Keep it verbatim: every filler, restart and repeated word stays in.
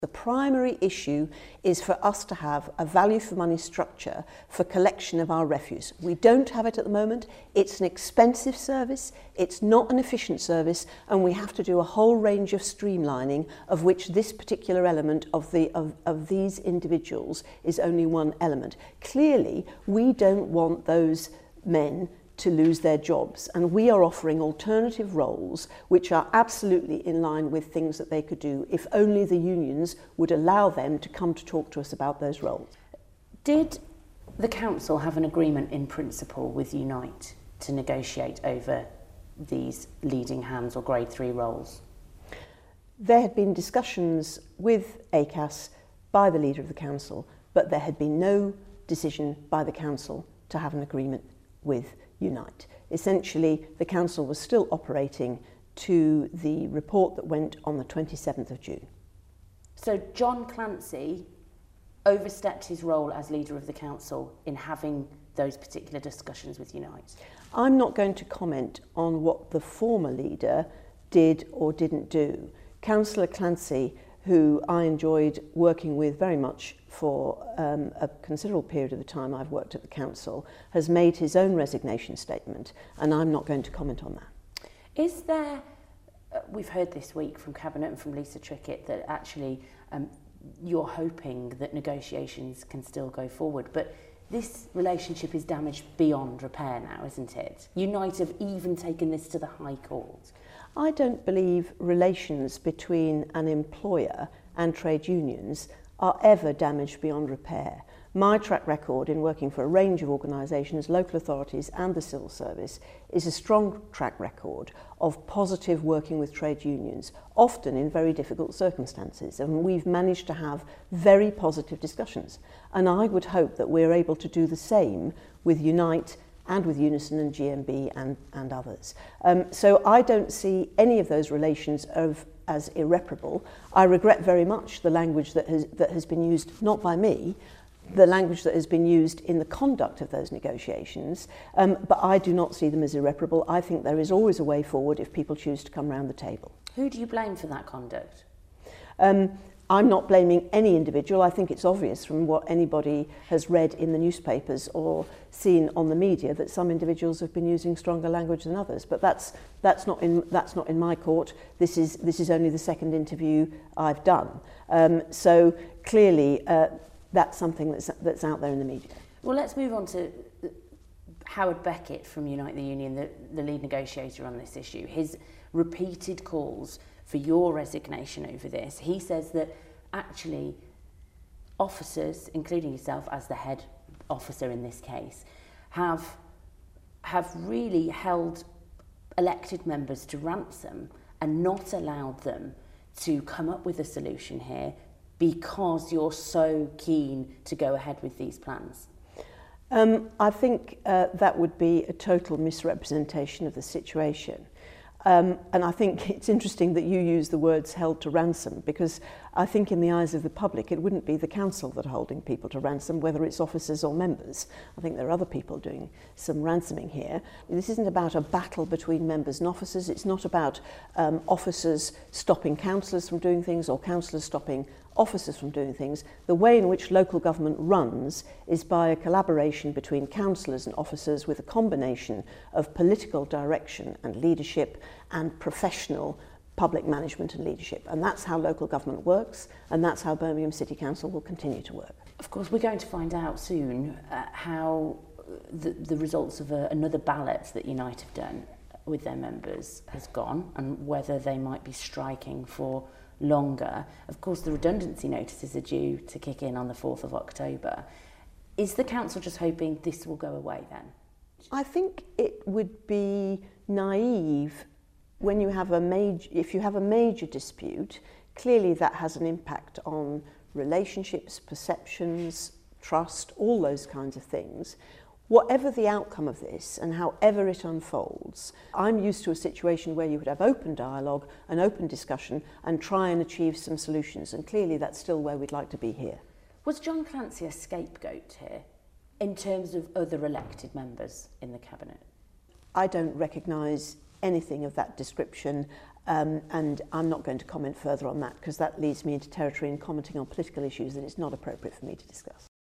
The primary issue is for us to have a value for money structure for collection of our refuse. We don't have it at the moment. It's an expensive service, it's not an efficient service, and we have to do a whole range of streamlining, of which this particular element of, the, of, of these individuals is only one element. Clearly, we don't want those men to lose their jobs, and we are offering alternative roles which are absolutely in line with things that they could do if only the unions would allow them to come to talk to us about those roles. Did the council have an agreement in principle with Unite to negotiate over these leading hands or grade three roles? There had been discussions with A C A S by the leader of the council, but there had been no decision by the council to have an agreement with Unite. Essentially, the council was still operating to the report that went on the twenty-seventh of June. So John Clancy overstepped his role as leader of the council in having those particular discussions with Unite? I'm not going to comment on what the former leader did or didn't do. Councillor Clancy, who I enjoyed working with very much for um, a considerable period of the time I've worked at the council, has made his own resignation statement, and I'm not going to comment on that. Is there, uh, we've heard this week from Cabinet and from Lisa Trickett that actually um, you're hoping that negotiations can still go forward, but this relationship is damaged beyond repair now, isn't it? Unite have even taken this to the High Court. I don't believe relations between an employer and trade unions are ever damaged beyond repair. My track record in working for a range of organisations, local authorities and the civil service is a strong track record of positive working with trade unions, often in very difficult circumstances, and we've managed to have very positive discussions. And I would hope that we're able to do the same with Unite and with Unison and G M B and, and others. Um, so I don't see any of those relations of, as irreparable. I regret very much the language that has, that has been used, not by me, the language that has been used in the conduct of those negotiations, um, but I do not see them as irreparable. I think there is always a way forward if people choose to come round the table. Who do you blame for that conduct? Um, I'm not blaming any individual. I think it's obvious from what anybody has read in the newspapers or seen on the media that some individuals have been using stronger language than others. But that's that's not in that's not in my court. This is this is only the second interview I've done. Um, so clearly, uh, that's something that's that's out there in the media. Well, let's move on to Howard Beckett from Unite the Union, the, the lead negotiator on this issue. His repeated calls for your resignation over this. He says that actually officers, including yourself as the head officer in this case, have have really held elected members to ransom and not allowed them to come up with a solution here because you're so keen to go ahead with these plans. Um, I think uh, that would be a total misrepresentation of the situation. Um, and I think it's interesting that you use the words held to ransom, because I think in the eyes of the public it wouldn't be the council that are holding people to ransom, whether it's officers or members. I think there are other people doing some ransoming here. This isn't about a battle between members and officers. It's not about um, officers stopping councillors from doing things or councillors stopping officers from doing things. The way in which local government runs is by a collaboration between councillors and officers with a combination of political direction and leadership and professional public management and leadership. And that's how local government works, and that's how Birmingham City Council will continue to work. Of course, we're going to find out soon uh, how the, the results of a, another ballot that Unite have done with their members has gone, and whether they might be striking for longer. Of course, the redundancy notices are due to kick in on the fourth of October. Is the council just hoping this will go away then? I think it would be naive when you have a major, if you have a major dispute, clearly that has an impact on relationships, perceptions, trust, all those kinds of things. Whatever the outcome of this and however it unfolds, I'm used to a situation where you would have open dialogue and open discussion and try and achieve some solutions, and clearly that's still where we'd like to be here. Was John Clancy a scapegoat here in terms of other elected members in the Cabinet? I don't recognise anything of that description. Um, and I'm not going to comment further on that because that leads me into territory in commenting on political issues that it's not appropriate for me to discuss.